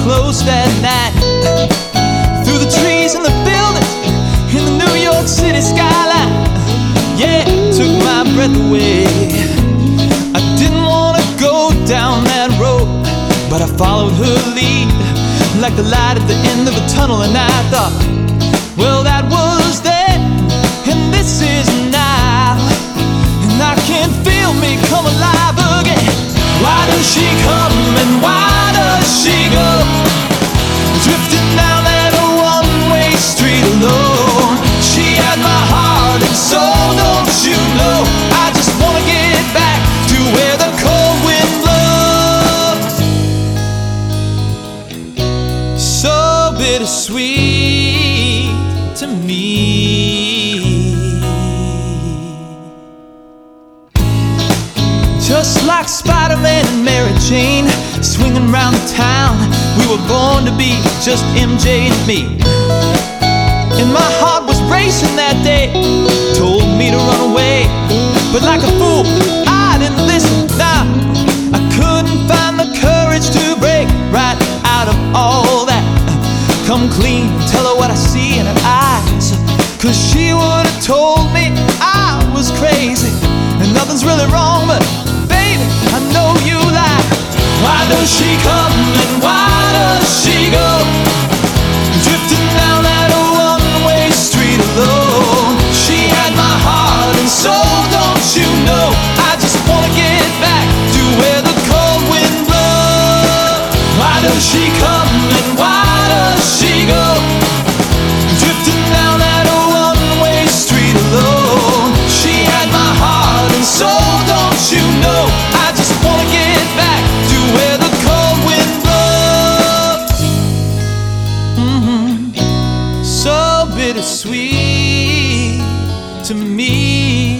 close that night. Through the trees and the buildings in the New York City skyline. Yeah, took my breath away. I didn't want to go down that road, but I followed her lead, like the light at the end of a tunnel. And I thought, well, that was then, and this is now, and I can feel me come alive again. Why does she come and why does she go? Drifting down that one-way street alone. She had my heart and soul, don't you know? I just wanna get back to where the cold wind blows. So bittersweet to me. Just like Spider-Man and Mary Jane, swinging round the town, we were born to be just MJ and me. And my heart was racing that day, told me to run away, but like a fool, I didn't listen. Nah, I couldn't find the courage to break right out of all that. Come clean, tell her what I see in her eyes, 'cause she would've told me I was crazy, and nothing's really wrong, but baby, I know you lie. Why does she come and why does she go? Drifting down that one-way street alone. She had my heart and soul, don't you know? I just wanna get back to where the cold wind blows. Why does she come and why does she go? Drifting down that one-way street alone. She had my heart and soul, don't you know? I just wanna get back to where the cold wind blows. So bittersweet to me.